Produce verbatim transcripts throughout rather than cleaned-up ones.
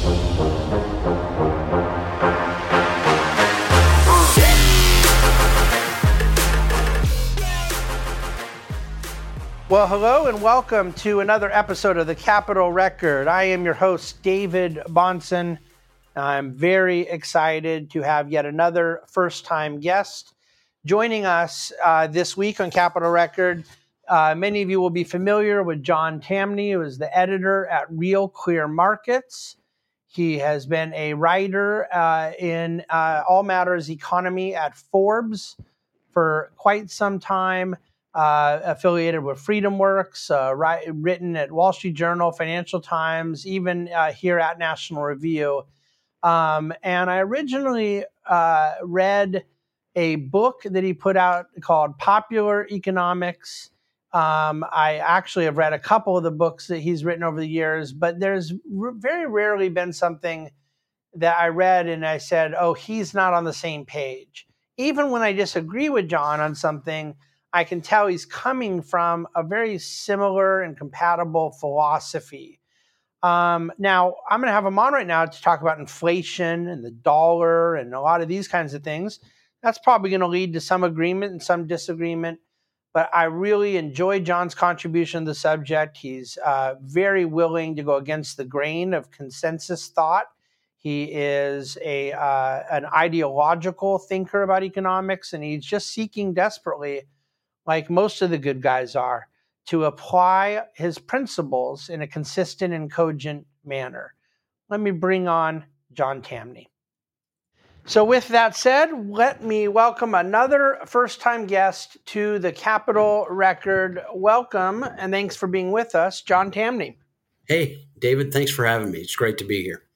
Well, hello and welcome to another episode of the Capital Record. I am your host, David Bahnsen. I'm very excited to have yet another first-time guest joining us uh, this week on Capital Record. Uh, many of you will be familiar with John Tamny, who is the editor at Real Clear Markets. He has been a writer uh, in uh, all matters economy at Forbes for quite some time. Uh, affiliated with FreedomWorks, uh, write, written at Wall Street Journal, Financial Times, even uh, here at National Review. Um, and I originally uh, read a book that he put out called Popular Economics. Um, I actually have read a couple of the books that he's written over the years, but there's r- very rarely been something that I read and I said, oh, he's not on the same page. Even when I disagree with John on something, I can tell he's coming from a very similar and compatible philosophy. Um, now, I'm going to have him on right now to talk about inflation and the dollar and a lot of these kinds of things. That's probably going to lead to some agreement and some disagreement. But I really enjoy John's contribution to the subject. He's uh, very willing to go against the grain of consensus thought. He is a uh, an ideological thinker about economics, and he's just seeking desperately, like most of the good guys are, to apply his principles in a consistent and cogent manner. Let me bring on John Tamny. So with that said, let me welcome another first-time guest to the Capital Record. Welcome, and thanks for being with us, John Tamny. Hey, David, thanks for having me. It's great to be here.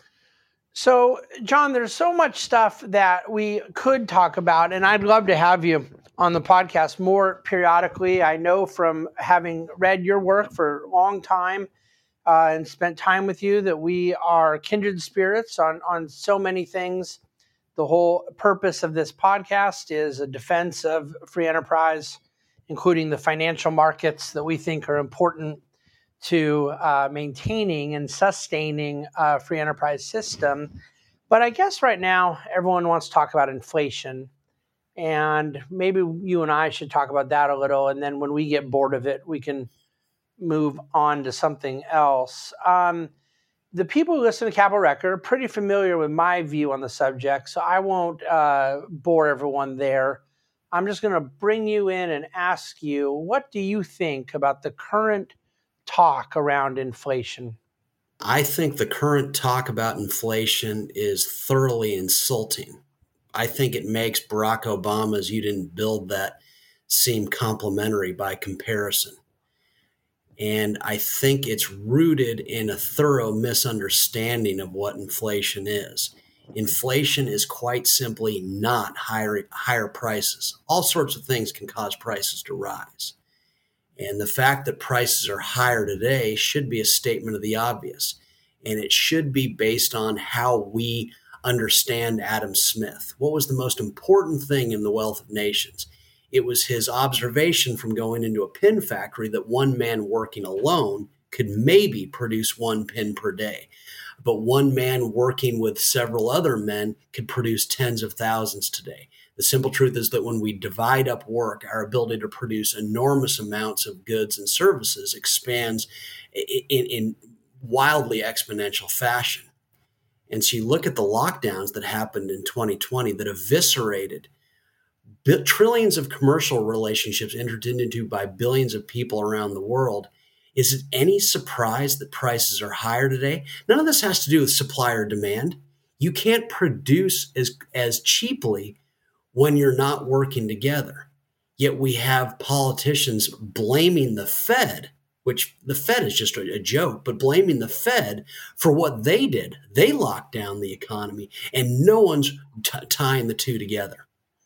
So, John, there's so much stuff that we could talk about, and I'd love to have you on the podcast more periodically. I know from having read your work for a long time uh, and spent time with you that we are kindred spirits on, on so many things. The whole purpose of this podcast is a defense of free enterprise, including the financial markets that we think are important to uh, maintaining and sustaining a free enterprise system. But I guess right now, everyone wants to talk about inflation. And maybe you and I should talk about that a little. And then when we get bored of it, we can move on to something else. Um, the people who listen to Capital Record are pretty familiar with my view on the subject, so I won't uh, bore everyone there. I'm just going to bring you in and ask you, what do you think about the current talk around inflation? I think the current talk about inflation is thoroughly insulting. I think it makes Barack Obama's "you didn't build that" seem complimentary by comparison. And I think it's rooted in a thorough misunderstanding of what inflation is. Inflation is quite simply not higher, higher prices. All sorts of things can cause prices to rise. And the fact that prices are higher today should be a statement of the obvious. And it should be based on how we understand Adam Smith. What was the most important thing in The Wealth of Nations? It was his observation from going into a pin factory that one man working alone could maybe produce one pin per day. But one man working with several other men could produce tens of thousands today. The simple truth is that when we divide up work, our ability to produce enormous amounts of goods and services expands in, in wildly exponential fashion. And so you look at the lockdowns that happened in twenty twenty that eviscerated trillions of commercial relationships entered into by billions of people around the world. Is it any surprise that prices are higher today? None of this has to do with supply or demand. You can't produce as, as cheaply when you're not working together. Yet we have politicians blaming the Fed, which the Fed is just a, a joke, but blaming the Fed for what they did. They locked down the economy, and no one's t- tying the two together.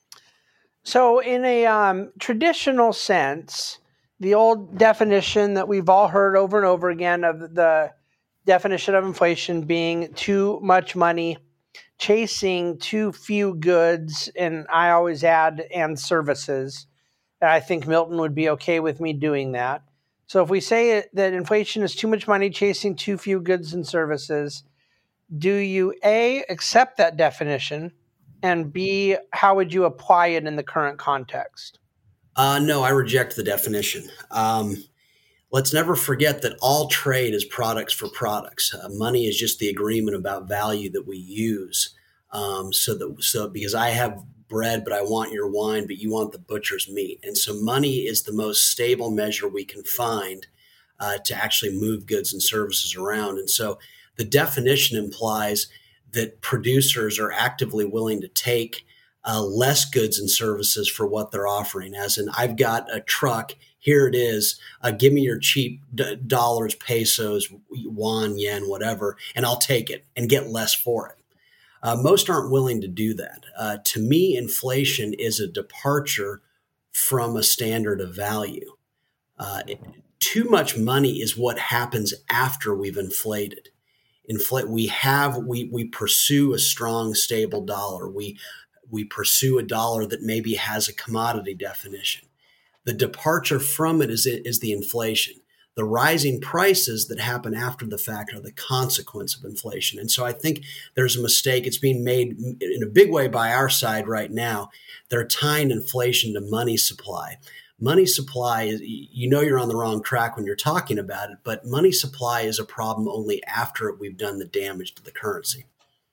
So in a um, traditional sense, the old definition that we've all heard over and over again of the definition of inflation being too much money chasing too few goods, and I always add and services. I think Milton would be okay with me doing that. So if we say that inflation is too much money chasing too few goods and services, Do you A, accept that definition, and B, how would you apply it in the current context? Uh, no, I reject the definition. Um, let's never forget that all trade is products for products. Uh, money is just the agreement about value that we use. Um, so that so because I have bread, but I want your wine, but you want the butcher's meat, and so money is the most stable measure we can find uh, to actually move goods and services around. And so the definition implies that producers are actively willing to take uh, less goods and services for what they're offering. As in, I've got a truck, here it is, uh, give me your cheap d- dollars, pesos, yuan, yen, whatever, and I'll take it and get less for it. Uh, most aren't willing to do that. Uh, to me, inflation is a departure from a standard of value. Uh, it, too much money is what happens after we've inflated. Inflate. We have we we pursue a strong, stable dollar. We we pursue a dollar that maybe has a commodity definition. The departure from it is is the inflation. The rising prices that happen after the fact are the consequence of inflation. And so I think there's a mistake. It's being made in a big way by our side right now. They're tying inflation to money supply. Money supply is, you know, you're on the wrong track when you're talking about it, but money supply is a problem only after we've done the damage to the currency.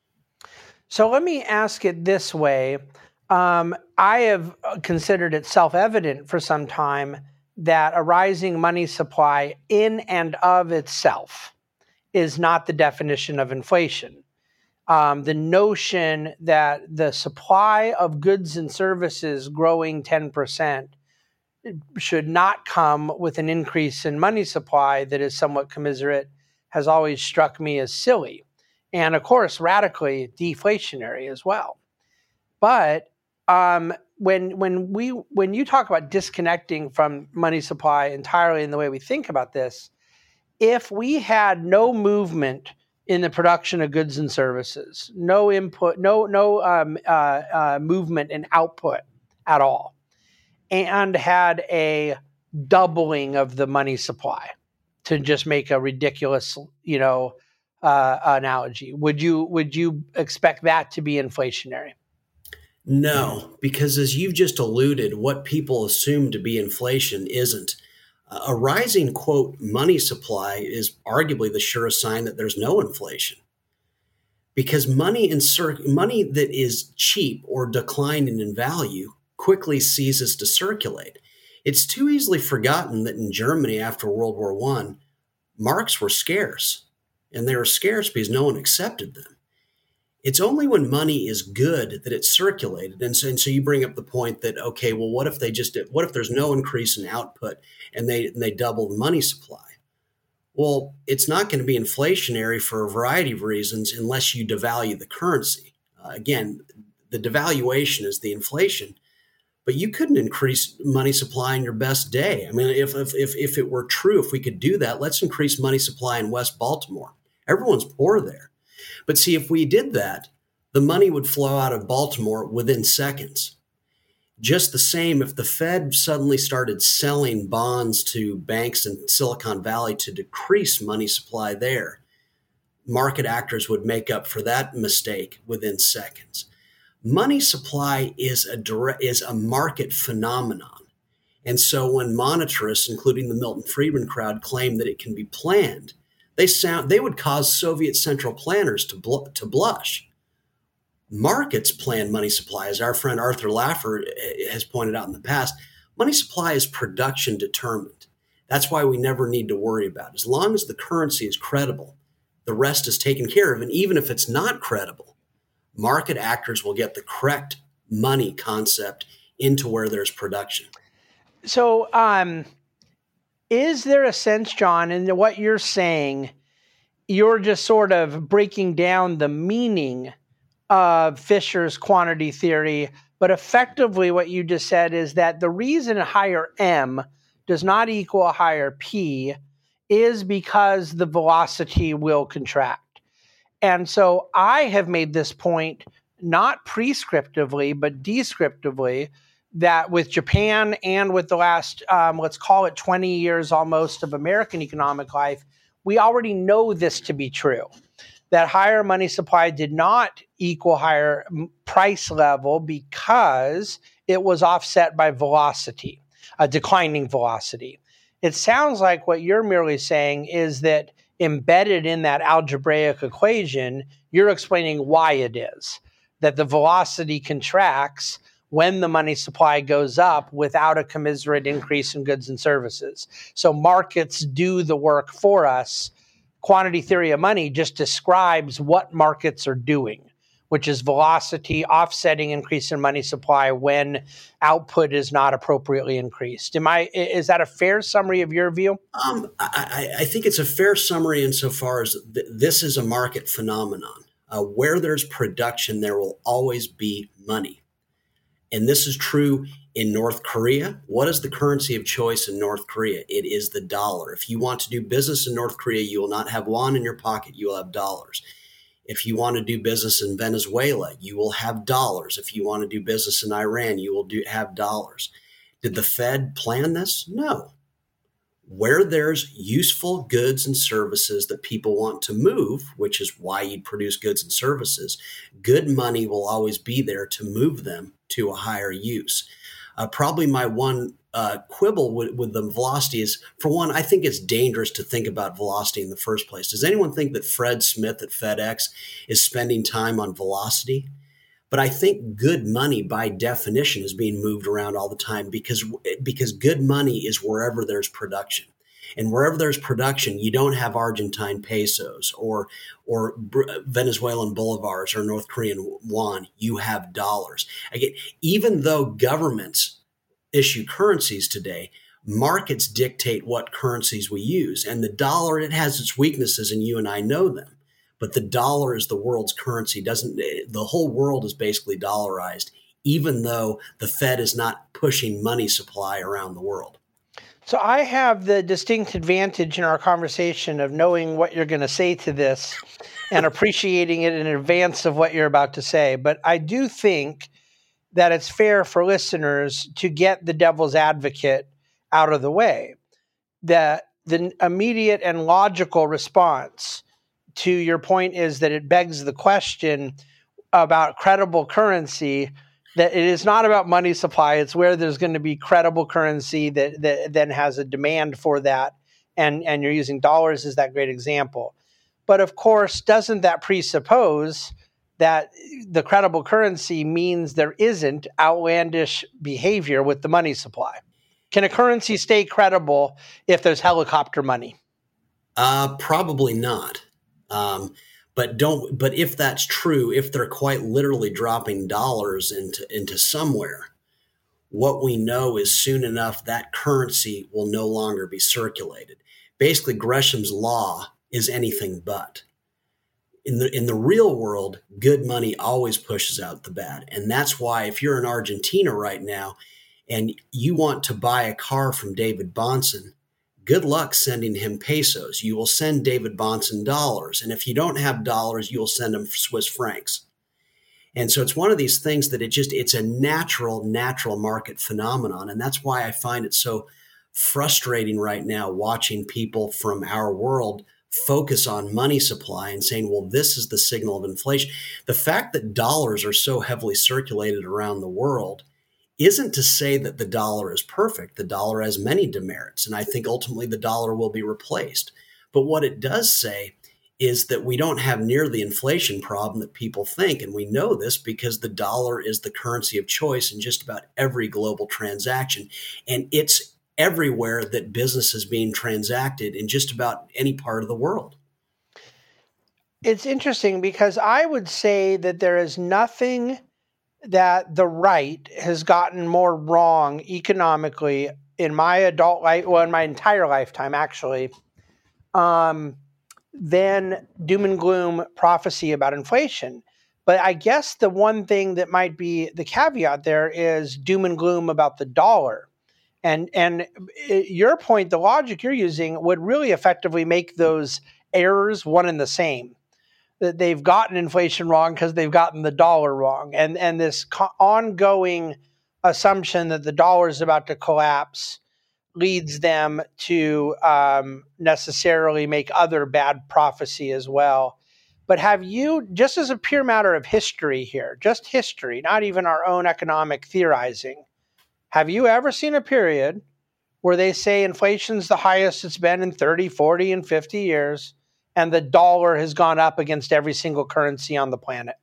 So let me ask it this way. Um, I have considered it self-evident for some time that a rising money supply in and of itself is not the definition of inflation. Um, the notion that the supply of goods and services growing ten percent should not come with an increase in money supply that is somewhat commiserate has always struck me as silly. And of course, radically deflationary as well. But um, when when we when you talk about disconnecting from money supply entirely in the way we think about this, if we had no movement in the production of goods and services, no input, no no um, uh, uh, movement in output at all, and had a doubling of the money supply, to just make a ridiculous, you know, uh, analogy, would you would you expect that to be inflationary? No, because as you've just alluded, what people assume to be inflation isn't. A rising, quote, money supply is arguably the surest sign that there's no inflation. Because money in cir- money that is cheap or declining in value quickly ceases to circulate. It's too easily forgotten that in Germany after World War One, marks were scarce, and they were scarce because no one accepted them. It's only when money is good that it's circulated. And so, and so you bring up the point that, okay, well, what if they just did, what if there's no increase in output and they, and they double the money supply? Well, it's not going to be inflationary for a variety of reasons unless you devalue the currency. Uh, again, the devaluation is the inflation, but you couldn't increase money supply in your best day. I mean, if, if, if, if it were true, if we could do that, let's increase money supply in West Baltimore. Everyone's poor there. But see, if we did that, the money would flow out of Baltimore within seconds. Just the same, if the Fed suddenly started selling bonds to banks in Silicon Valley to decrease money supply there, market actors would make up for that mistake within seconds. Money supply is a direct, is a market phenomenon. And so when monetarists, including the Milton Friedman crowd, claim that it can be planned, They sound they would cause Soviet central planners to bl- to blush. Markets plan money supply, as our friend Arthur Laffer has pointed out in the past. Money supply is production determined. That's why we never need to worry about it. As long as the currency is credible, the rest is taken care of. And even if it's not credible, market actors will get the correct money concept into where there's production. So, um, is there a sense, John, in what you're saying, you're just sort of breaking down the meaning of Fisher's quantity theory, but effectively what you just said is that the reason a higher M does not equal a higher P is because the velocity will contract. And so I have made this point not prescriptively, but descriptively, that with Japan and with the last, um, let's call it twenty years almost of American economic life, we already know this to be true. that higher money supply did not equal higher price level because it was offset by velocity, a declining velocity. It sounds like what you're merely saying is that embedded in that algebraic equation, you're explaining why it is that the velocity contracts when the money supply goes up without a commensurate increase in goods and services. So markets do the work for us. Quantity theory of money just describes what markets are doing, which is velocity offsetting increase in money supply when output is not appropriately increased. Am I? Is that a fair summary of your view? Um, I, I think it's a fair summary insofar as th- this is a market phenomenon. Uh, where there's production, there will always be money. And this is true in North Korea. What is the currency of choice in North Korea? It is the dollar. If you want to do business in North Korea, you will not have won in your pocket. You will have dollars. If you want to do business in Venezuela, you will have dollars. If you want to do business in Iran, you will do, have dollars. Did the Fed plan this? No. Where there's useful goods and services that people want to move, which is why you produce goods and services, good money will always be there to move them to a higher use. Uh, probably my one uh, quibble with, with the velocity is, for one, I think it's dangerous to think about velocity in the first place. Does anyone think that Fred Smith at FedEx is spending time on velocity? But I think good money, by definition, is being moved around all the time because, because good money is wherever there's production. And wherever there's production, you don't have Argentine pesos or or Venezuelan bolivars or North Korean won. You have dollars. Again, even though governments issue currencies today, markets dictate what currencies we use. And the dollar, it has its weaknesses, and you and I know them. But the dollar is the world's currency. Doesn't the whole world is basically dollarized, even though the Fed is not pushing money supply around the world. So I have the distinct advantage in our conversation of knowing what you're going to say to this and appreciating it in advance of what you're about to say. But I do think that it's fair for listeners to get the devil's advocate out of the way. That the immediate and logical response to your point is that it begs the question about credible currency, that it is not about money supply. It's where there's going to be credible currency that, that then has a demand for that. And, and you're using dollars as that great example. But of course, doesn't that presuppose that the credible currency means there isn't outlandish behavior with the money supply? Can a currency stay credible if there's helicopter money? Uh, probably not. Um, But don't. But if that's true, if they're quite literally dropping dollars into into somewhere, what we know is soon enough that currency will no longer be circulated. Basically, Gresham's law is anything but. In the in the real world, good money always pushes out the bad, and that's why if you're in Argentina right now, and you want to buy a car from David Bahnsen, good luck sending him pesos. You will send David Bahnsen dollars. And if you don't have dollars, you will send him Swiss francs. And so it's one of these things that it just, it's a natural, natural market phenomenon. And that's why I find it so frustrating right now watching people from our world focus on money supply and saying, well, this is the signal of inflation. The fact that dollars are so heavily circulated around the world isn't to say that the dollar is perfect. The dollar has many demerits, and I think ultimately the dollar will be replaced. But what it does say is that we don't have near the inflation problem that people think, and we know this because the dollar is the currency of choice in just about every global transaction, and it's everywhere that business is being transacted in just about any part of the world. It's interesting because I would say that there is nothing that the right has gotten more wrong economically in my adult life, well, in my entire lifetime, actually, um, than doom and gloom prophecy about inflation. But I guess the one thing that might be the caveat there is doom and gloom about the dollar. And, and your point, the logic you're using would really effectively make those errors one and the same. That they've gotten inflation wrong because they've gotten the dollar wrong. And, and this co- ongoing assumption that the dollar is about to collapse leads them to um, necessarily make other bad prophecy as well. But have you, just as a pure matter of history here, just history, not even our own economic theorizing, have you ever seen a period where they say inflation's the highest it's been in thirty, forty, and fifty years, and the dollar has gone up against every single currency on the planet?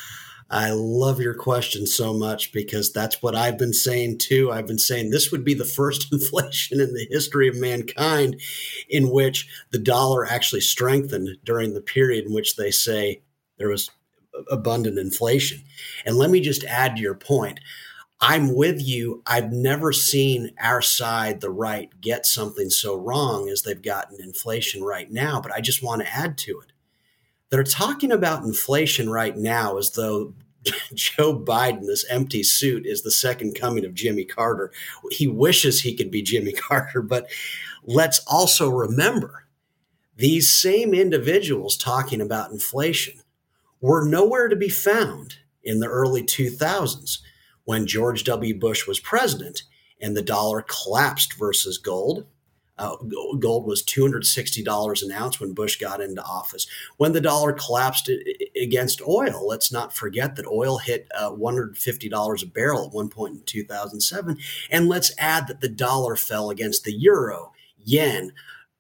I love your question so much because that's what I've been saying too. I've been saying this would be the first inflation in the history of mankind in which the dollar actually strengthened during the period in which they say there was abundant inflation. And let me just add to your point. I'm with you. I've never seen our side, the right, get something so wrong as they've gotten inflation right now. But I just want to add to it. They're talking about inflation right now as though Joe Biden, this empty suit, is the second coming of Jimmy Carter. He wishes he could be Jimmy Carter, but let's also remember these same individuals talking about inflation were nowhere to be found in the early two thousands when George W. Bush was president and the dollar collapsed versus gold. Uh, gold was two hundred sixty dollars an ounce when Bush got into office. When the dollar collapsed against oil, let's not forget that oil hit uh, one hundred fifty dollars a barrel at one point in two thousand seven. And let's add that the dollar fell against the euro, yen,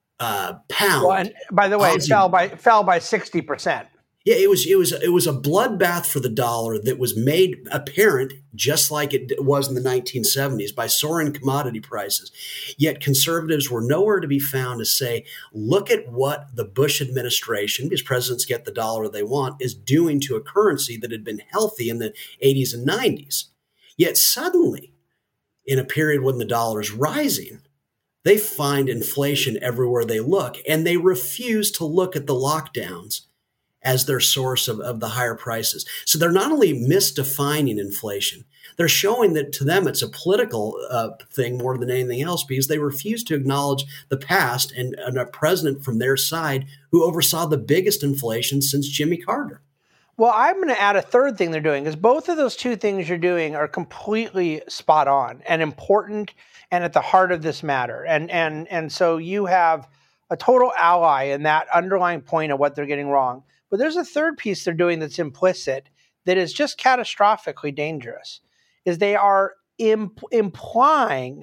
uh, pound. Well, and by the way, it fell by fell by sixty percent. Yeah, it was it was it was a bloodbath for the dollar that was made apparent, just like it was in the nineteen seventies, by soaring commodity prices. Yet conservatives were nowhere to be found to say, look at what the Bush administration, because presidents get the dollar they want, is doing to a currency that had been healthy in the eighties and nineties. Yet suddenly, in a period when the dollar is rising, they find inflation everywhere they look, and they refuse to look at the lockdowns as their source of, of the higher prices. So they're not only misdefining inflation, they're showing that to them it's a political uh, thing more than anything else because they refuse to acknowledge the past and, and a president from their side who oversaw the biggest inflation since Jimmy Carter. Well, I'm going to add a third thing they're doing because both of those two things you're doing are completely spot on and important and at the heart of this matter. And, and, and so you have a total ally in that underlying point of what they're getting wrong. But there's a third piece they're doing that's implicit that is just catastrophically dangerous, is they are imp- implying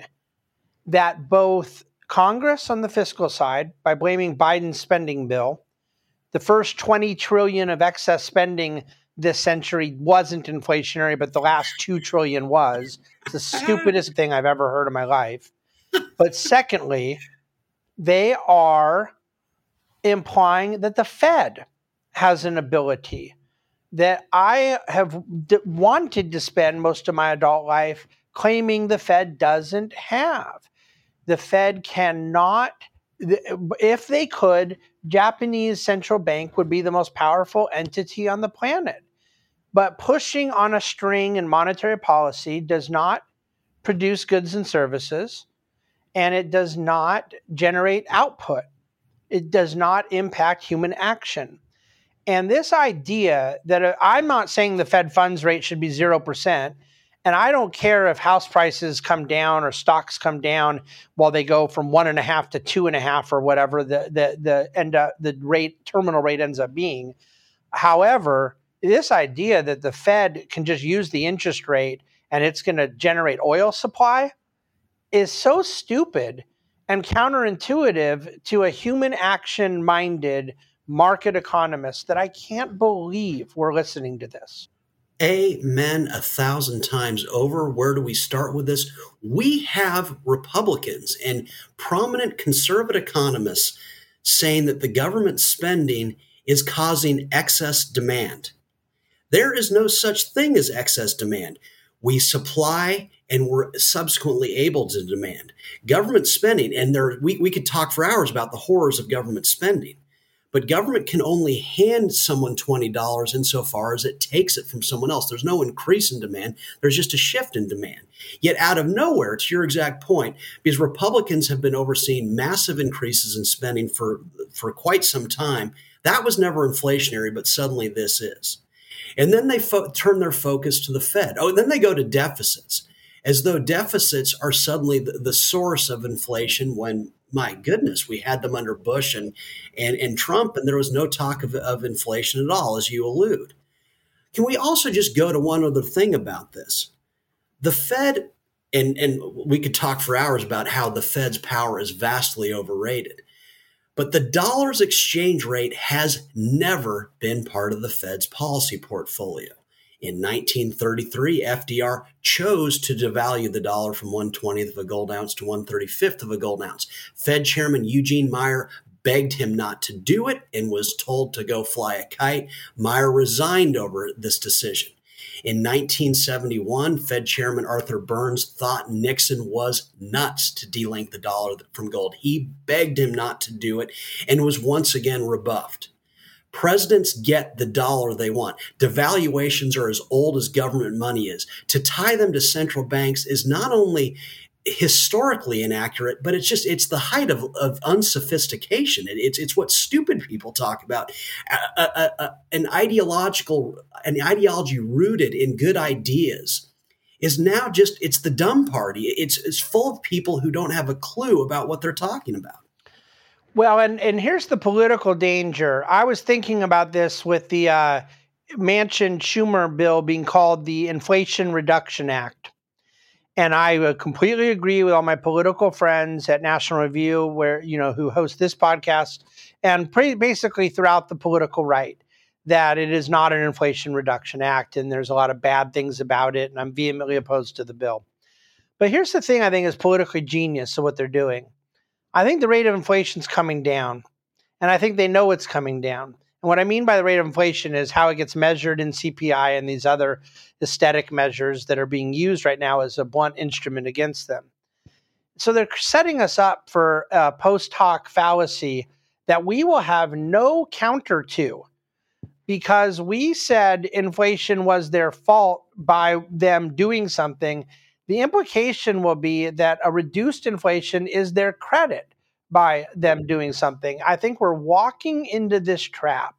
that both Congress on the fiscal side, by blaming Biden's spending bill, the first twenty trillion dollars of excess spending this century wasn't inflationary, but the last two trillion dollars was. It's the stupidest thing I've ever heard in my life. But secondly, they are implying that the Fed has an ability that I have d- wanted to spend most of my adult life claiming the Fed doesn't have. The Fed cannot, if they could, Japanese central bank would be the most powerful entity on the planet. But pushing on a string in monetary policy does not produce goods and services, and it does not generate output. It does not impact human action. And this idea that uh, I'm not saying the Fed funds rate should be zero percent, and I don't care if house prices come down or stocks come down while they go from one and a half to two and a half or whatever the the the end uh, the rate terminal rate ends up being. However, this idea that the Fed can just use the interest rate and it's going to generate oil supply is so stupid and counterintuitive to a human action minded market economists that I can't believe we're listening to this. Amen a thousand times over. Where do we start with this? We have Republicans and prominent conservative economists saying that the government spending is causing excess demand. There is no such thing as excess demand. We supply and we're subsequently able to demand. Government spending, and there we, we could talk for hours about the horrors of government spending. But government can only hand someone twenty dollars insofar as it takes it from someone else. There's no increase in demand. There's just a shift in demand. Yet out of nowhere, to your exact point, because Republicans have been overseeing massive increases in spending for, for quite some time, that was never inflationary, but suddenly this is. And then they fo- turn their focus to the Fed. Oh, and then they go to deficits, as though deficits are suddenly the, the source of inflation when My goodness, we had them under Bush and and, and Trump, and there was no talk of, of inflation at all, as you allude. Can we also just go to one other thing about this? The Fed, and, and we could talk for hours about how the Fed's power is vastly overrated, but the dollar's exchange rate has never been part of the Fed's policy portfolio. In nineteen thirty-three, F D R chose to devalue the dollar from one twentieth of a gold ounce to one thirty-fifth of a gold ounce. Fed Chairman Eugene Meyer begged him not to do it and was told to go fly a kite. Meyer resigned over this decision. In nineteen seventy-one, Fed Chairman Arthur Burns thought Nixon was nuts to delink the dollar from gold. He begged him not to do it and was once again rebuffed. Presidents get the dollar they want. Devaluations are as old as government money is. To tie them to central banks is not only historically inaccurate, but it's just, it's the height of, of unsophistication. It, it's, it's what stupid people talk about. A, a, a, an ideological, an ideology rooted in good ideas is now just, it's the dumb party. It's, it's full of people who don't have a clue about what they're talking about. Well, and, and here's the political danger. I was thinking about this with the uh, Manchin-Schumer bill being called the Inflation Reduction Act. And I uh, completely agree with all my political friends at National Review, where, you know, who host this podcast, and pretty basically throughout the political right, that it is not an Inflation Reduction Act, and there's a lot of bad things about it, and I'm vehemently opposed to the bill. But here's the thing I think is politically genius of what they're doing. I think the rate of inflation is coming down, and I think they know it's coming down. And what I mean by the rate of inflation is how it gets measured in C P I and these other aesthetic measures that are being used right now as a blunt instrument against them. So they're setting us up for a post hoc fallacy that we will have no counter to, because we said inflation was their fault by them doing something. The implication will be that a reduced inflation is their credit by them doing something. I think we're walking into this trap.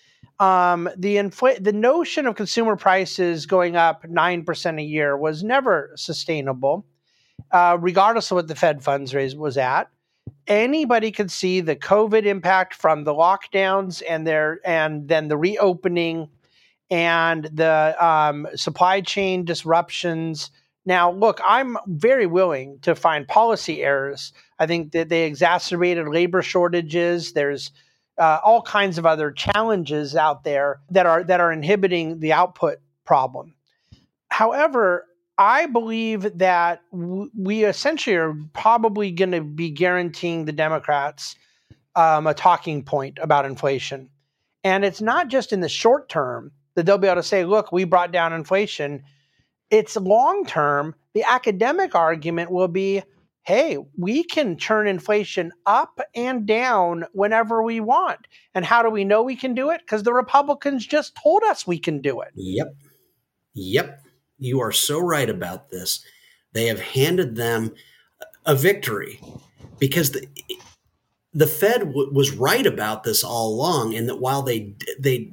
Um, the infl- the notion of consumer prices going up nine percent a year was never sustainable, uh, regardless of what the Fed funds rate was at. Anybody could see the COVID impact from the lockdowns and their and then the reopening and the um, supply chain disruptions. Now, look, I'm very willing to find policy errors. I think that they exacerbated labor shortages. There's uh, all kinds of other challenges out there that are that are inhibiting the output problem. However, I believe that w- we essentially are probably going to be guaranteeing the Democrats um, a talking point about inflation. And it's not just in the short term that they'll be able to say, look, we brought down inflation. It's long term. The academic argument will be, hey, we can turn inflation up and down whenever we want. And how do we know we can do it? Because the Republicans just told us we can do it. Yep. Yep. You are so right about this. They have handed them a victory because the, the Fed w- was right about this all along, and that while they they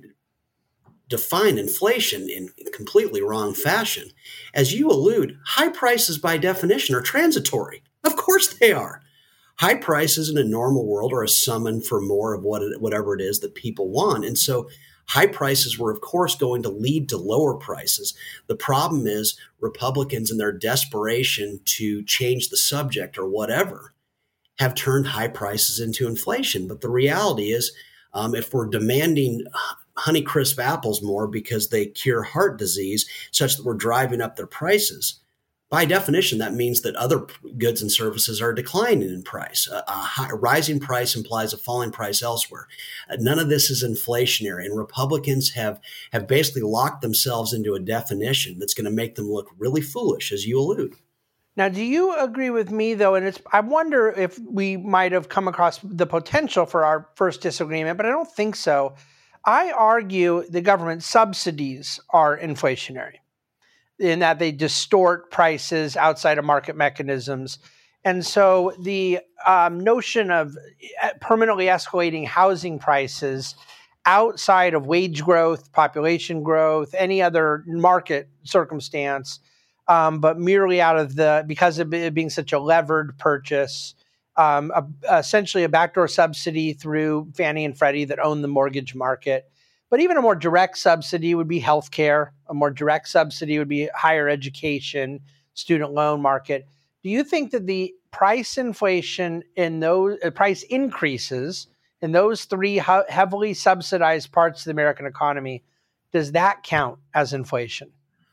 define inflation in completely wrong fashion, as you allude, high prices by definition are transitory. Of course they are. High prices in a normal world are a summon for more of what it, whatever it is that people want. And so high prices were, of course, going to lead to lower prices. The problem is Republicans, in their desperation to change the subject or whatever, have turned high prices into inflation. But the reality is, um, if we're demanding Honeycrisp apples more because they cure heart disease, such that we're driving up their prices, by definition, that means that other goods and services are declining in price. A, a, high, a rising price implies a falling price elsewhere. Uh, none of this is inflationary, and Republicans have, have basically locked themselves into a definition that's going to make them look really foolish, as you allude. Now, do you agree with me, though? And it's I wonder if we might have come across the potential for our first disagreement, but I don't think so. I argue the government subsidies are inflationary in that they distort prices outside of market mechanisms. And so the um, notion of permanently escalating housing prices outside of wage growth, population growth, any other market circumstance, um, but merely out of the, because of it being such a levered purchase, um, a, essentially a backdoor subsidy through Fannie and Freddie that own the mortgage market. But even a more direct subsidy would be healthcare. A more direct subsidy would be higher education, student loan market. Do you think that the price inflation in those uh, price increases in those three ho- heavily subsidized parts of the American economy, does that count as inflation?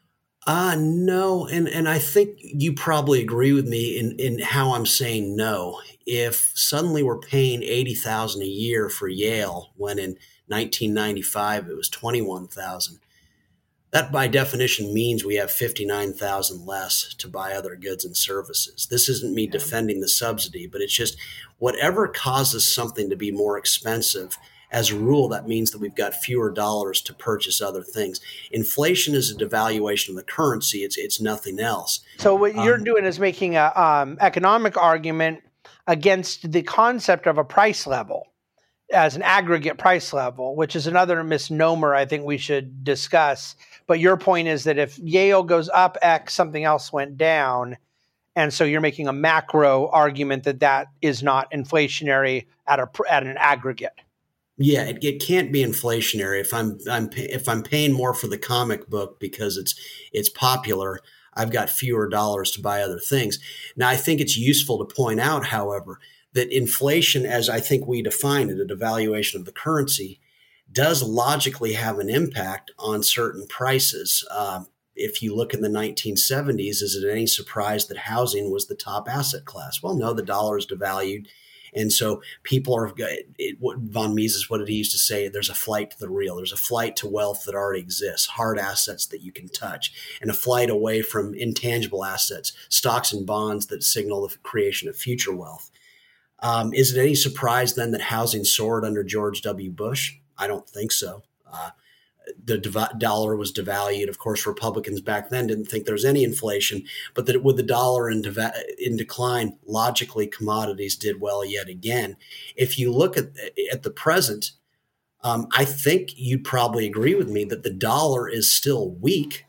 Uh, no, and, and I think you probably agree with me in, in how I'm saying no. If suddenly we're paying eighty thousand dollars a year for Yale when in nineteen ninety-five it was twenty-one thousand dollars, that by definition means we have fifty-nine thousand dollars less to buy other goods and services. This isn't me defending the subsidy, but it's just whatever causes something to be more expensive, as a rule, that means that we've got fewer dollars to purchase other things. Inflation is a devaluation of the currency. It's it's nothing else. So what you're Um, doing is making a um, economic argument against the concept of a price level as an aggregate price level, which is another misnomer I think we should discuss. But your point is that if Yale goes up X, something else went down. And so you're making a macro argument that that is not inflationary at a at an aggregate. Yeah, it, it can't be inflationary. If I'm I'm if I'm paying more for the comic book because it's it's popular, I've got fewer dollars to buy other things. Now, I think it's useful to point out, however, that inflation, as I think we define it, a devaluation of the currency, does logically have an impact on certain prices. Um, if you look in the nineteen seventies, is it any surprise that housing was the top asset class? Well, no, the dollar is devalued. And so people are, it, von Mises, what did he used to say? There's a flight to the real. There's a flight to wealth that already exists, hard assets that you can touch, and a flight away from intangible assets, stocks and bonds that signal the creation of future wealth. Um, is it any surprise then that housing soared under George W. Bush? I don't think so. Uh, the dev- dollar was devalued. Of course, Republicans back then didn't think there was any inflation, but that with the dollar in, deva- in decline, logically commodities did well yet again. If you look at, at the present, um, I think you'd probably agree with me that the dollar is still weak,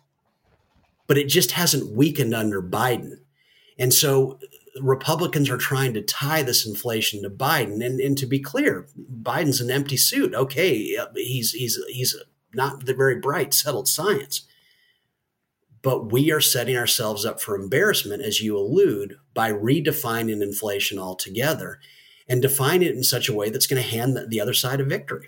but it just hasn't weakened under Biden. And so Republicans are trying to tie this inflation to Biden. And, and to be clear, Biden's an empty suit. Okay, he's he's he's not the very bright, settled science. But we are setting ourselves up for embarrassment, as you allude, by redefining inflation altogether and define it in such a way that's going to hand the, the other side a victory.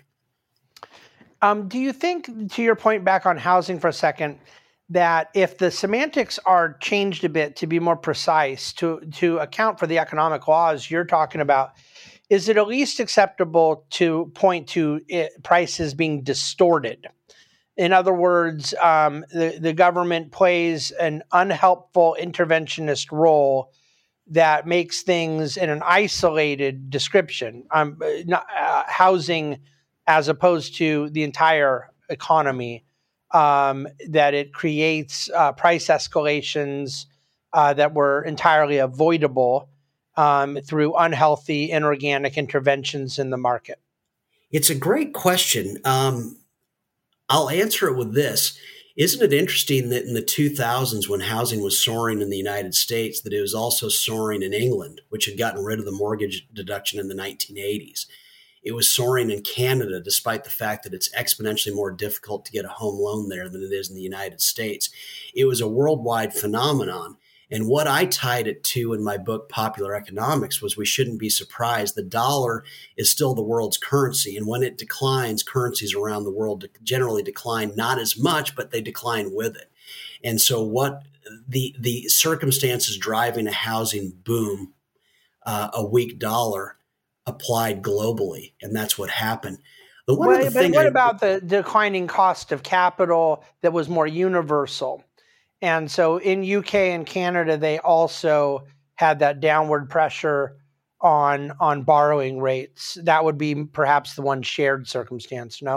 Um, do you think, to your point back on housing for a second, that if the semantics are changed a bit to be more precise, to, to account for the economic laws you're talking about, is it at least acceptable to point to it, prices being distorted? In other words, um, the, the government plays an unhelpful interventionist role that makes things in an isolated description, um, not, uh, housing as opposed to the entire economy, um, that it creates uh, price escalations uh, that were entirely avoidable um, through unhealthy inorganic interventions in the market? It's a great question. Um, I'll answer it with this. Isn't it interesting that in the two thousands, when housing was soaring in the United States, that it was also soaring in England, which had gotten rid of the mortgage deduction in the nineteen eighties? It was soaring in Canada, despite the fact that it's exponentially more difficult to get a home loan there than it is in the United States. It was a worldwide phenomenon. And what I tied it to in my book, Popular Economics, was we shouldn't be surprised. The dollar is still the world's currency. And when it declines, currencies around the world generally decline, not as much, but they decline with it. And so what the, the circumstances driving a housing boom, uh, a weak dollar, applied globally. And that's what happened. The one Well, other but thing what I, about the declining cost of capital that was more universal? And so in U K and Canada, they also had that downward pressure on on borrowing rates. That would be perhaps the one shared circumstance, no?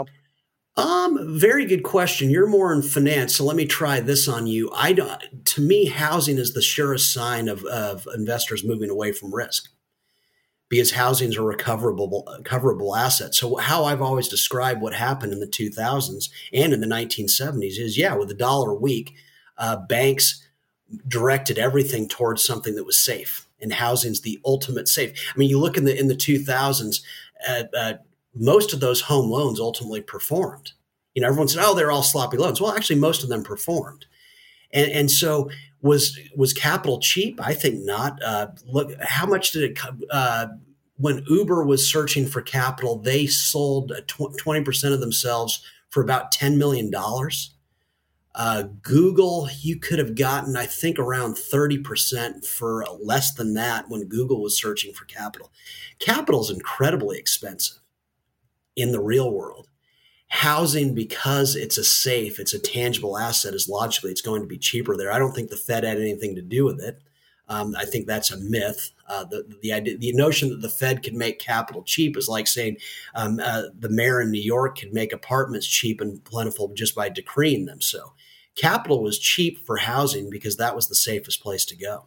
Um, very good question. You're more in finance, so let me try this on you. I don't, to me, housing is the surest sign of, of investors moving away from risk, because housing is a recoverable, recoverable asset. So how I've always described what happened in the two thousands and in the nineteen seventies is, yeah, with the dollar weak, uh, banks directed everything towards something that was safe. and housing's the ultimate safe. I mean, you look in the in the two thousands, uh, uh, most of those home loans ultimately performed. You know, everyone said, "Oh, they're all sloppy loans." Well, actually, most of them performed, and and so was was capital cheap? I think not. Uh, look, how much did it? Uh, when Uber was searching for capital, they sold twenty percent of themselves for about ten million dollars. Uh, Google, you could have gotten, I think, around thirty percent for less than that when Google was searching for capital. Capital is incredibly expensive in the real world. Housing, because it's a safe, it's a tangible asset, is logically it's going to be cheaper there. I don't think the Fed had anything to do with it. Um, I think that's a myth. Uh, the the idea, the notion that the Fed could make capital cheap is like saying um, uh, the mayor in New York could make apartments cheap and plentiful just by decreeing them so. Capital was cheap for housing because that was the safest place to go.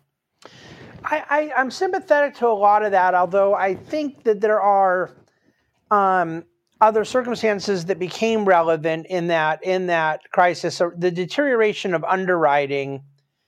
I, I, I'm sympathetic to a lot of that, although I think that there are um, other circumstances that became relevant in that in that crisis. So the deterioration of underwriting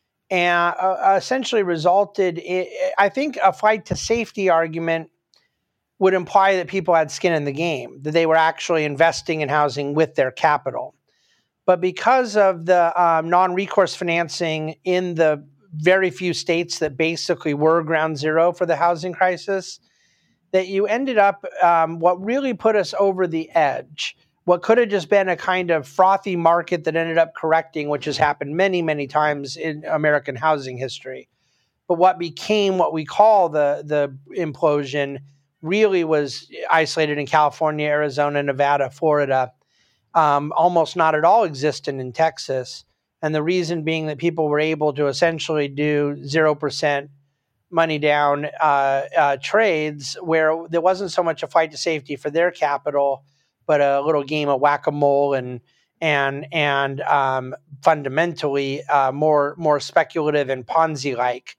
and uh, essentially resulted in, I think, a flight to safety argument would imply that people had skin in the game, that they were actually investing in housing with their capital. But because of the um, non-recourse financing in the very few states that basically were ground zero for the housing crisis, that you ended up, um, what really put us over the edge, what could have just been a kind of frothy market that ended up correcting, which has happened many, many times in American housing history. But what became what we call the, the implosion really was isolated in California, Arizona, Nevada, Florida, Um, almost not at all existent in Texas. And the reason being that people were able to essentially do zero percent money down uh, uh, trades where there wasn't so much a fight to safety for their capital, but a little game of whack-a-mole and and and um, fundamentally uh, more more speculative and Ponzi-like.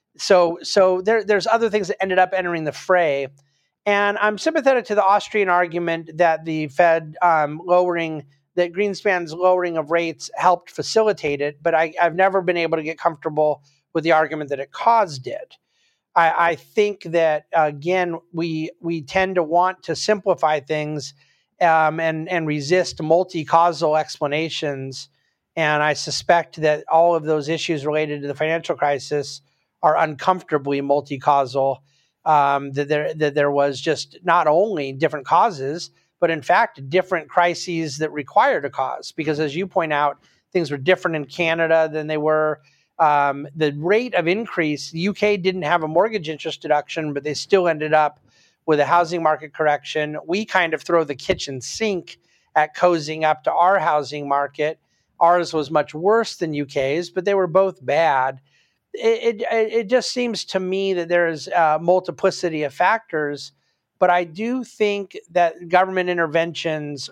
So so there, there's other things that ended up entering the fray. And I'm sympathetic to the Austrian argument that the Fed um, lowering, that Greenspan's lowering of rates helped facilitate it, but I, I've never been able to get comfortable with the argument that it caused it. I, I think that, again, we we tend to want to simplify things um, and, and resist multi-causal explanations. And I suspect that all of those issues related to the financial crisis are uncomfortably multi-causal. Um, that there that there was just not only different causes, but in fact different crises that required a cause. Because as you point out, things were different in Canada than they were. Um, the rate of increase, the U K didn't have a mortgage interest deduction, but they still ended up with a housing market correction. We kind of throw the kitchen sink at cozying up to our housing market. Ours was much worse than U K's, but they were both bad. It, it it just seems to me that there's a multiplicity of factors, but I do think that government interventions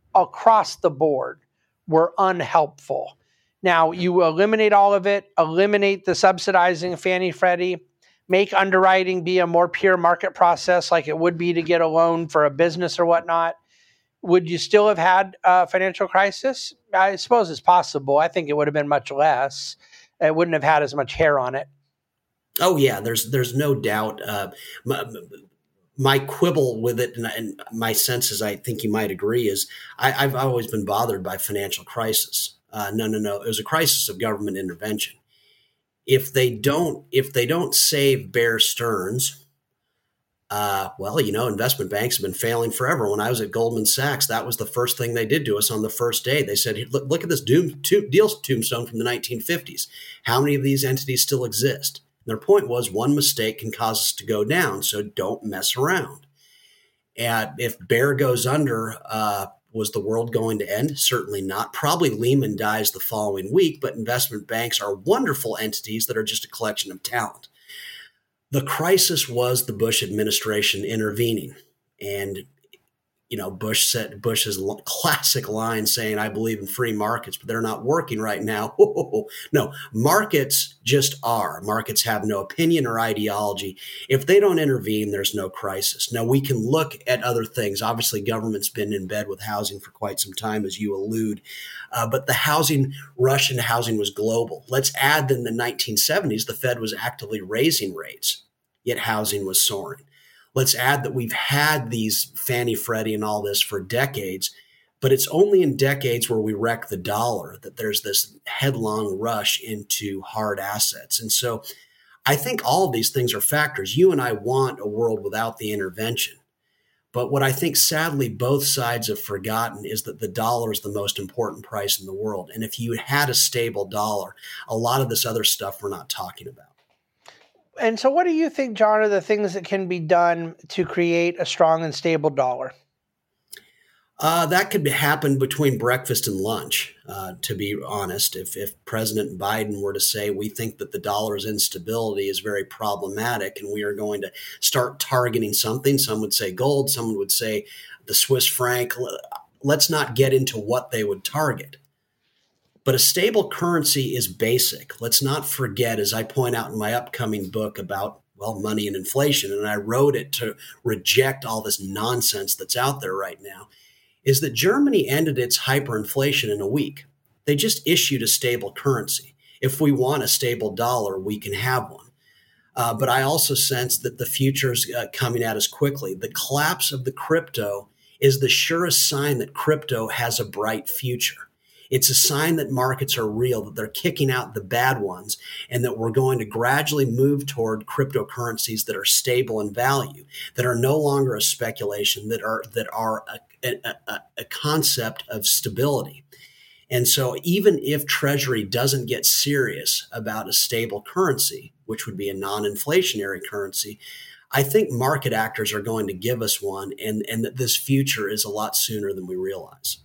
across the board were unhelpful. Now, you eliminate all of it, eliminate the subsidizing of Fannie Freddie, make underwriting be a more pure market process like it would be to get a loan for a business or whatnot. Would you still have had a financial crisis? I suppose it's possible. I think it would have been much less. It wouldn't have had as much hair on it. Oh yeah, there's there's no doubt. Uh, my, my quibble with it, and, and my sense is, I think you might agree, is I, I've always been bothered by financial crisis. Uh, no, no, no. It was a crisis of government intervention. If they don't, if they don't save Bear Stearns, uh, well, you know, investment banks have been failing forever. When I was at Goldman Sachs, that was the first thing they did to us on the first day. They said, look, look at this doom, to, deal tombstone from the nineteen fifties. How many of these entities still exist? And their point was one mistake can cause us to go down, so don't mess around. And if Bear goes under, uh, was the world going to end? Certainly not. Probably Lehman dies the following week, but investment banks are wonderful entities that are just a collection of talent. The crisis was the Bush administration intervening. And you know, Bush said Bush's classic line saying, I believe in free markets, but they're not working right now. No, markets just are. Markets have no opinion or ideology. If they don't intervene, there's no crisis. Now, we can look at other things. Obviously, government's been in bed with housing for quite some time, as you allude. Uh, but the housing rush into housing was global. Let's add that in the nineteen seventies, the Fed was actively raising rates, yet housing was soaring. Let's add that we've had these Fannie, Freddie, and all this for decades, but it's only in decades where we wreck the dollar that there's this headlong rush into hard assets. And so I think all of these things are factors. You and I want a world without the intervention. But what I think sadly both sides have forgotten is that the dollar is the most important price in the world. And if you had a stable dollar, a lot of this other stuff we're not talking about. And so what do you think, John, are the things that can be done to create a strong and stable dollar? Uh, that could happen between breakfast and lunch, uh, to be honest. If, if President Biden were to say, we think that the dollar's instability is very problematic and we are going to start targeting something, some would say gold, someone would say the Swiss franc. Let's not get into what they would target. But a stable currency is basic. Let's not forget, as I point out in my upcoming book about, well, money and inflation, and I wrote it to reject all this nonsense that's out there right now, is that Germany ended its hyperinflation in a week. They just issued a stable currency. If we want a stable dollar, we can have one. Uh, but I also sense that the future is uh, coming at us quickly. The collapse of the crypto is the surest sign that crypto has a bright future. It's a sign that markets are real, that they're kicking out the bad ones, and that we're going to gradually move toward cryptocurrencies that are stable in value, that are no longer a speculation, that are that are a, a, a concept of stability. And so even if Treasury doesn't get serious about a stable currency, which would be a non-inflationary currency, I think market actors are going to give us one, and, and that this future is a lot sooner than we realize.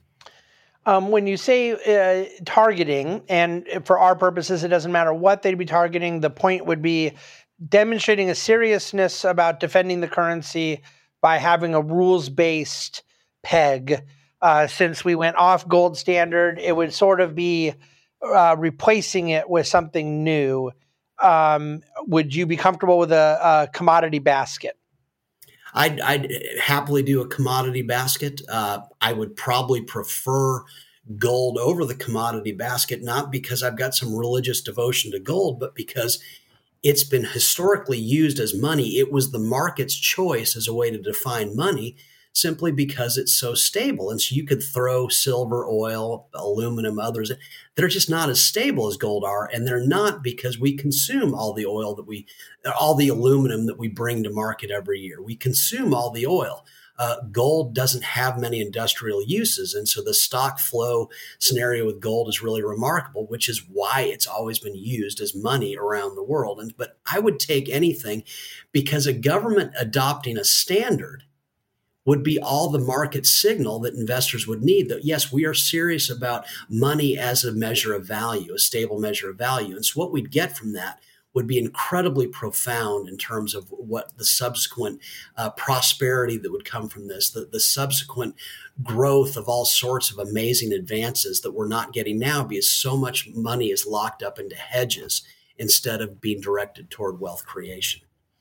Um, when you say uh, targeting, and for our purposes, it doesn't matter what they'd be targeting, the point would be demonstrating a seriousness about defending the currency by having a rules-based peg. Uh, since we went off gold standard, it would sort of be uh, replacing it with something new. Um, would you be comfortable with a, a commodity basket? I'd, I'd happily do a commodity basket. Uh, I would probably prefer gold over the commodity basket, not because I've got some religious devotion to gold, but because it's been historically used as money. It was the market's choice as a way to define money simply because it's so stable. And so you could throw silver, oil, aluminum, others that are just not as stable as gold are. And they're not because we consume all the oil that we, all the aluminum that we bring to market every year. We consume all the oil. Uh, gold doesn't have many industrial uses. And so the stock flow scenario with gold is really remarkable, which is why it's always been used as money around the world. And, but I would take anything because a government adopting a standard would be all the market signal that investors would need that, yes, we are serious about money as a measure of value, a stable measure of value. And so what we'd get from that would be incredibly profound in terms of what the subsequent uh, prosperity that would come from this, the, the subsequent growth of all sorts of amazing advances that we're not getting now because so much money is locked up into hedges instead of being directed toward wealth creation.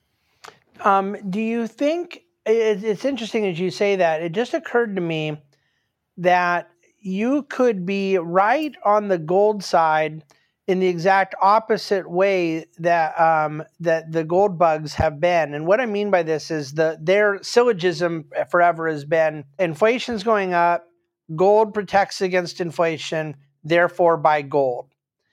Um, do you think, it, it's interesting as you say that, it just occurred to me that you could be right on the gold side in the exact opposite way that um, that the gold bugs have been. And what I mean by this is the their syllogism forever has been inflation's going up, gold protects against inflation, therefore buy gold.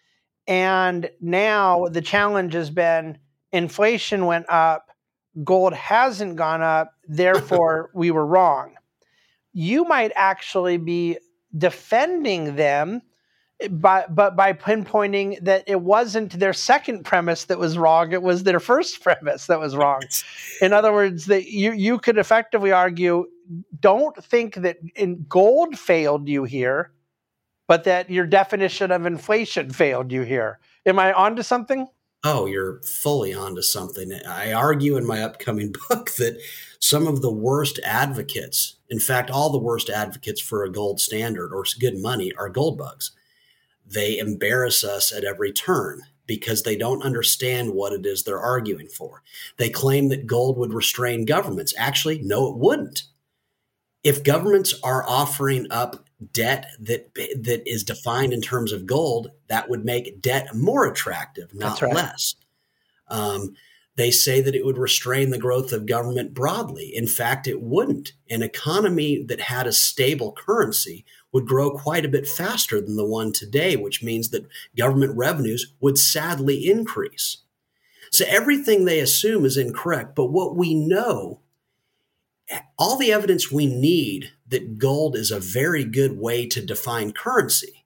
And now the challenge has been inflation went up, gold hasn't gone up, therefore we were wrong. You might actually be defending them But, but by pinpointing that it wasn't their second premise that was wrong, it was their first premise that was wrong. In other words, that you, you could effectively argue, don't think that in gold failed you here, but that your definition of inflation failed you here. Am I onto something? Oh, you're fully onto something. I argue in my upcoming book that Some of the worst advocates, in fact, all the worst advocates for a gold standard or good money are gold bugs. They embarrass us at every turn because they don't understand what it is they're arguing for. They claim that gold would restrain governments. Actually, no, it wouldn't. If governments are offering up debt that that is defined in terms of gold, that would make debt more attractive, not right. less. Um, they say that it would restrain the growth of government broadly. In fact, it wouldn't. An economy that had a stable currency would grow quite a bit faster than the one today, which means that government revenues would sadly increase. So everything they assume is incorrect. But what we know, all the evidence we need that gold is a very good way to define currency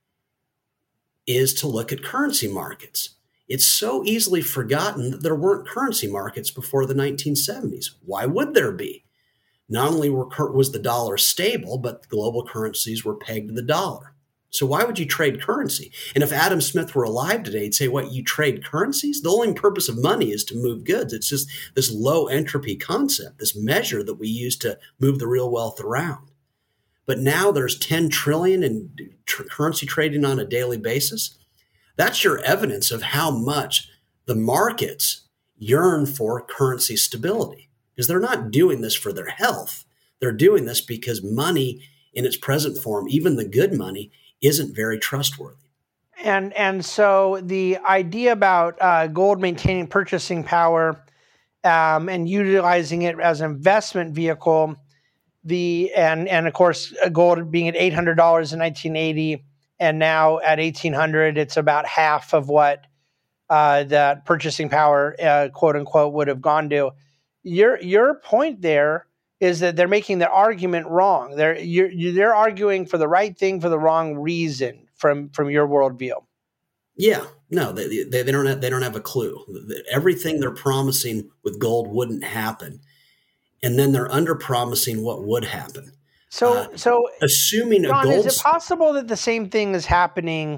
is to look at currency markets. It's so easily forgotten that there weren't currency markets before the nineteen seventies. Why would there be? Not only were, was the dollar stable, but global currencies were pegged to the dollar. So why would you trade currency? And if Adam Smith were alive today, he'd say, what, you trade currencies? The only purpose of money is to move goods. It's just this low entropy concept, this measure that we use to move the real wealth around. But now there's ten trillion in tr- currency trading on a daily basis. That's your evidence of how much the markets yearn for currency stability, because they're not doing this for their health. They're doing this because money in its present form, even the good money, isn't very trustworthy. And and so the idea about uh, gold maintaining purchasing power um, and utilizing it as an investment vehicle, the and and of course gold being at eight hundred dollars in nineteen eighty, and now at eighteen hundred, it's about half of what uh, that purchasing power, uh, quote unquote, would have gone to. Your your point there is that they're making the argument wrong. They're you're, you're, they're arguing for the right thing for the wrong reason from from your worldview. Yeah, no, they, they, they don't have, they don't have a clue. Everything they're promising with gold wouldn't happen, and then they're under promising what would happen. So uh, so assuming John, a gold, is it possible that the same thing is happening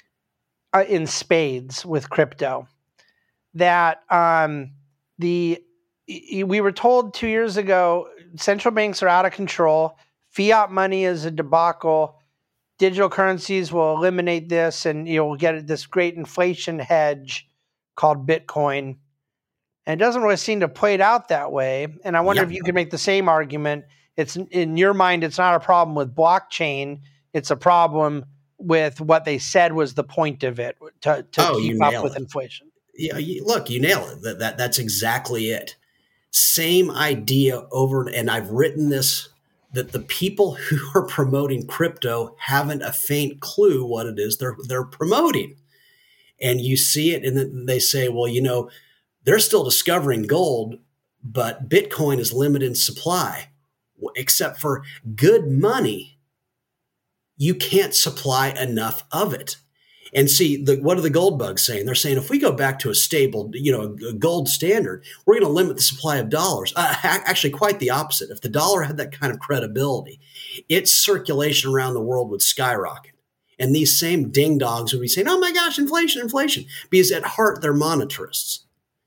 uh, in spades with crypto? That um, the we were told two years ago, central banks are out of control. Fiat money is a debacle. Digital currencies will eliminate this, and you'll get this great inflation hedge called Bitcoin. And it doesn't really seem to play it out that way. And I wonder Yep. if you could make the same argument. It's in your mind, it's not a problem with blockchain. It's a problem with what they said was the point of it, to, to Oh, keep you up nail with it. inflation. Yeah, you, look, you nail it. That, that that's exactly it. Same idea over, and I've written this, that the people who are promoting crypto haven't a faint clue what it is they're they're promoting. And you see it, and then they say, well, you know, they're still discovering gold, but Bitcoin is limited in supply. Except for good money, you can't supply enough of it. And see, the, what are the gold bugs saying? They're saying if we go back to a stable, you know, a gold standard, we're going to limit the supply of dollars. Uh, actually, quite the opposite. If the dollar had that kind of credibility, its circulation around the world would skyrocket. And these same ding-dongs would be saying, oh my gosh, inflation, inflation, because at heart, they're monetarists.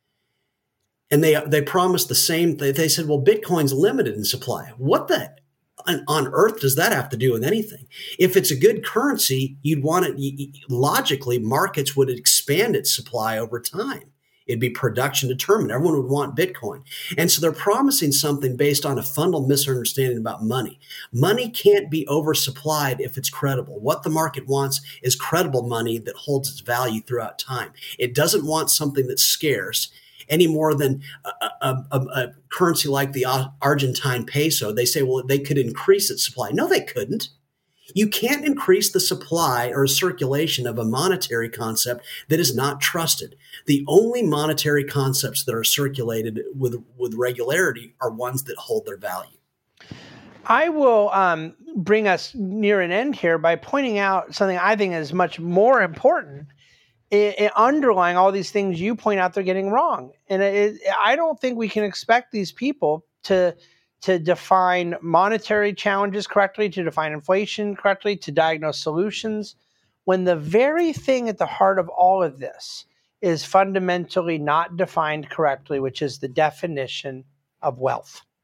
And they they promised the same thing. They said, well, Bitcoin's limited in supply. What the on, on earth does that have to do with anything? If it's a good currency, you'd want it, logically, markets would expand its supply over time. It'd be production determined. Everyone would want Bitcoin. And so they're promising something based on a fundamental misunderstanding about money. Money can't be oversupplied if it's credible. What the market wants is credible money that holds its value throughout time. It doesn't want something that's scarce any more than a, a, a, a currency like the Argentine peso. They say, well, they could increase its supply. No, they couldn't. You can't increase the supply or circulation of a monetary concept that is not trusted. The only monetary concepts that are circulated with, with regularity are ones that hold their value. I will um, bring us near an end here by pointing out something I think is much more important. It, it, underlying all these things you point out they're getting wrong. And it, I don't think we can expect these people to to define monetary challenges correctly, to define inflation correctly, to diagnose solutions, when the very thing at the heart of all of this is fundamentally not defined correctly, which is the definition of wealth.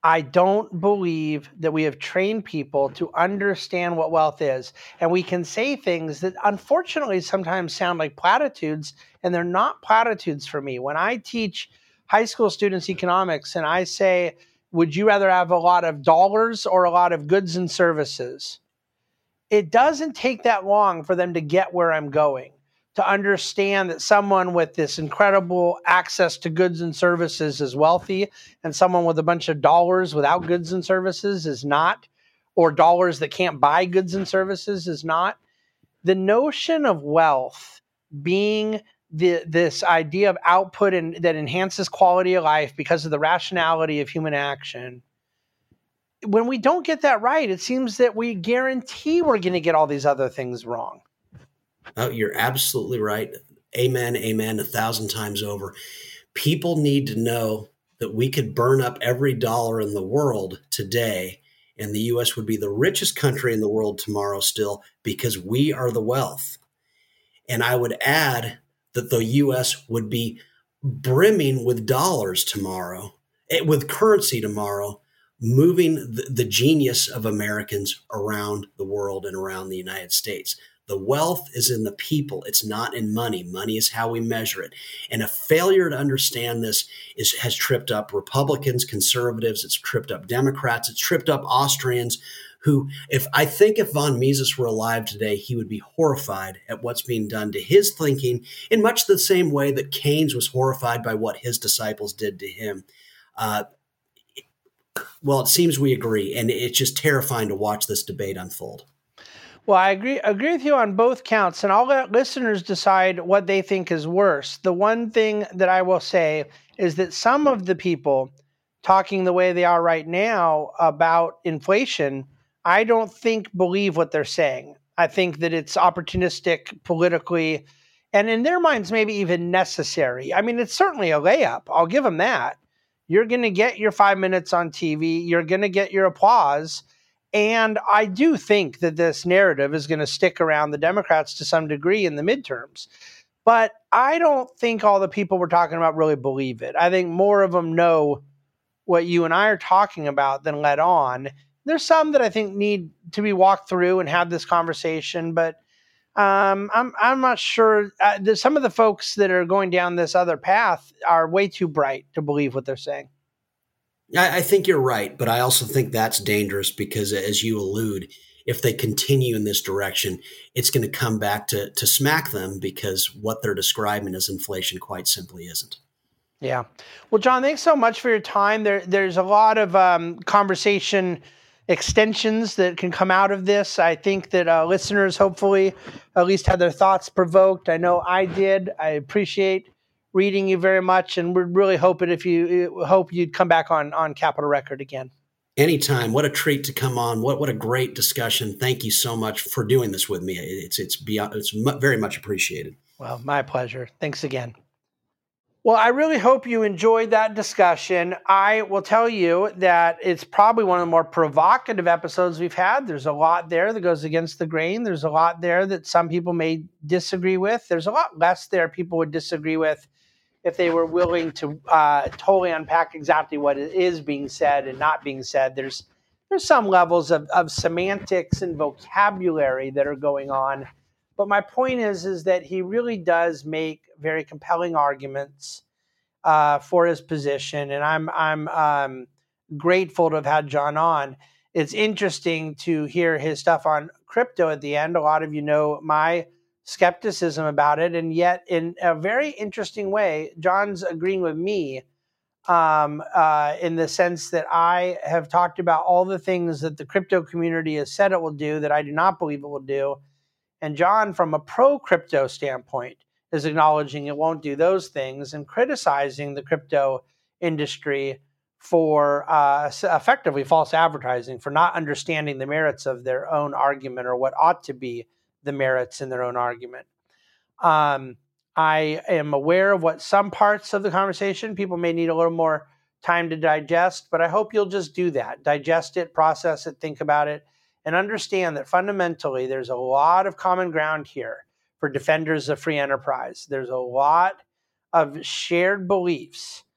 I don't believe that we have trained people to understand what wealth is. And we can say things that unfortunately sometimes sound like platitudes, and they're not platitudes for me. When I teach high school students economics and I say, would you rather have a lot of dollars or a lot of goods and services? It doesn't take that long for them to get where I'm going, to understand that someone with this incredible access to goods and services is wealthy, and someone with a bunch of dollars without goods and services is not, or dollars that can't buy goods and services is not. The notion of wealth being the, this idea of output and that enhances quality of life because of the rationality of human action. When we don't get that right, it seems that we guarantee we're going to get all these other things wrong. Oh, you're absolutely right. Amen, amen, a thousand times over. People need to know that we could burn up every dollar in the world today, and the U S would be the richest country in the world tomorrow still, because we are the wealth. And I would add that the U S would be brimming with dollars tomorrow, with currency tomorrow, moving the, the genius of Americans around the world and around the United States. The wealth is in the people. It's not in money. Money is how we measure it. And a failure to understand this is, has tripped up Republicans, conservatives. It's tripped up Democrats. It's tripped up Austrians who, if I think if von Mises were alive today, he would be horrified at what's being done to his thinking in much the same way that Keynes was horrified by what his disciples did to him. Uh, well, it seems we agree, and it's just terrifying to watch this debate unfold. Well, I agree agree with you on both counts, and I'll let listeners decide what they think is worse. The one thing that I will say is that some of the people talking the way they are right now about inflation, I don't think believe what they're saying. I think that it's opportunistic politically, and in their minds, maybe even necessary. I mean, it's certainly a layup. I'll give them that. You're going to get your five minutes on T V. You're going to get your applause. And I do think that this narrative is going to stick around the Democrats to some degree in the midterms. But I don't think all the people we're talking about really believe it. I think more of them know what you and I are talking about than let on. There's some that I think need to be walked through and have this conversation, but um, I'm I'm not sure. Uh, some of the folks that are going down this other path are way too bright to believe what they're saying. I, I think you're right, but I also think that's dangerous because, as you allude, if they continue in this direction, it's going to come back to to smack them because what they're describing as inflation quite simply isn't. Yeah. Well, John, thanks so much for your time. There, there's a lot of um, conversation extensions that can come out of this. I think that uh, listeners hopefully at least had their thoughts provoked. I know I did. I appreciate reading you very much, and we're really hoping if you hope you'd come back on on Capitol Record again. Anytime. What a treat to come on. What what a great discussion. Thank you so much for doing this with me. It's it's beyond, it's very much appreciated. Well, my pleasure. Thanks again. Well, I really hope you enjoyed that discussion. I will tell you that it's probably one of the more provocative episodes we've had. There's a lot there that goes against the grain. There's a lot there that some people may disagree with. There's a lot less there people would disagree with if they were willing to uh, totally unpack exactly what is being said and not being said. There's there's some levels of, of semantics and vocabulary that are going on. But my point is, is that he really does make very compelling arguments uh, for his position, and I'm I'm um, grateful to have had John on. It's interesting to hear his stuff on crypto at the end. A lot of you know my skepticism about it, and yet in a very interesting way, John's agreeing with me um, uh, in the sense that I have talked about all the things that the crypto community has said it will do that I do not believe it will do. And John, from a pro-crypto standpoint, is acknowledging it won't do those things and criticizing the crypto industry for uh, effectively false advertising, for not understanding the merits of their own argument or what ought to be the merits in their own argument. Um, I am aware of what some parts of the conversation people may need a little more time to digest, but I hope you'll just do that. Digest it, process it, think about it, and understand that fundamentally there's a lot of common ground here for defenders of free enterprise. There's a lot of shared beliefs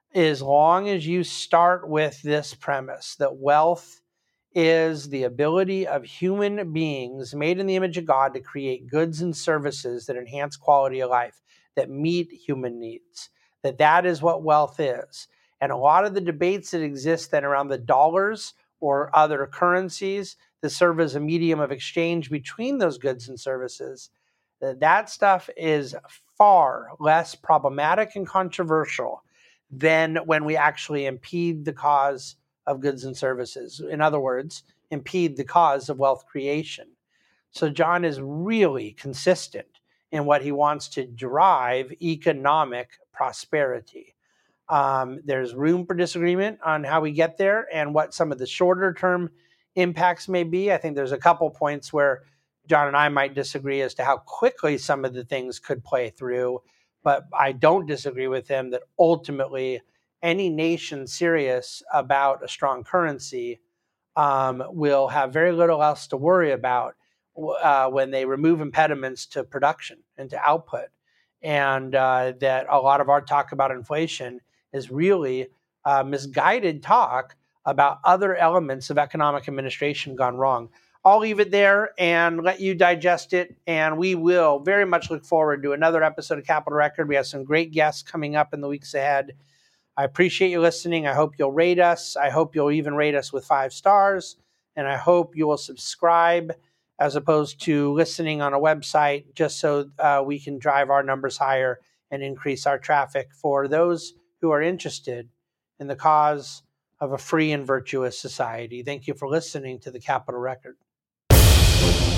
as long as you start with this premise that wealth is the ability of human beings made in the image of God to create goods and services that enhance quality of life, that meet human needs, that that is what wealth is. And a lot of the debates that exist then around the dollars or other currencies that serve as a medium of exchange between those goods and services, that that stuff is far less problematic and controversial than when we actually impede the cause of goods and services. In other words, impede the cause of wealth creation. So John is really consistent in what he wants to drive economic prosperity. Um, there's room for disagreement on how we get there and what some of the shorter term impacts may be. I think there's a couple points where John and I might disagree as to how quickly some of the things could play through, but I don't disagree with him that ultimately any nation serious about a strong currency um, will have very little else to worry about uh, when they remove impediments to production and to output. And uh, that a lot of our talk about inflation is really uh, misguided talk about other elements of economic administration gone wrong. I'll leave it there and let you digest it. And we will very much look forward to another episode of Capital Record. We have some great guests coming up in the weeks ahead. I appreciate you listening. I hope you'll rate us. I hope you'll even rate us with five stars. And I hope you will subscribe as opposed to listening on a website, just so uh, we can drive our numbers higher and increase our traffic for those who are interested in the cause of a free and virtuous society. Thank you for listening to the Capital Record.